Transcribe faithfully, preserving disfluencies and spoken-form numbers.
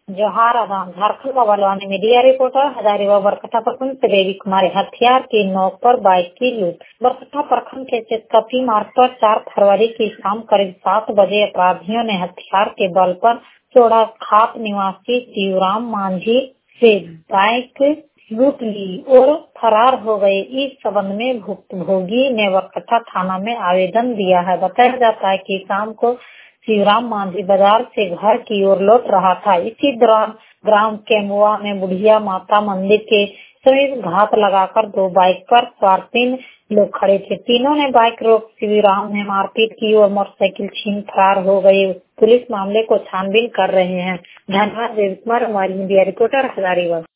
जोहार आदान झारखंड बवालवानी मीडिया रिपोर्टर हजारीबाग बरकट्टा प्रखंड से देवी कुमारी हथियार की नोक पर बाइक की लूट। बरकट्टा प्रखंड के चेतकपी मार्ग पर चार फरवरी की शाम करीब सात बजे अपराधियों ने हथियार के बल पर चौड़ा खाप निवासी शिवराम मांझी से बाइक लूट ली और फरार हो गए। इस संबंध में भुक्तभोगी ने बरकट्टा थाना में आवेदन दिया है। बताया जाता है कि शाम को शिवराम मांझी बाजार से घर की ओर लौट रहा था। इसी दौरान ग्राम केमुआ में बुढ़िया माता मंदिर के समीप घात लगाकर दो बाइक पर सवार तीन लोग खड़े थे। तीनों ने बाइक रोक शिवराम ने मारपीट की और मोटरसाइकिल छीन फरार हो गए। पुलिस मामले को छानबीन कर रहे हैं। धन्यवाद। देवी कुमार, हमारी मीडिया रिपोर्टर हजारीबाग।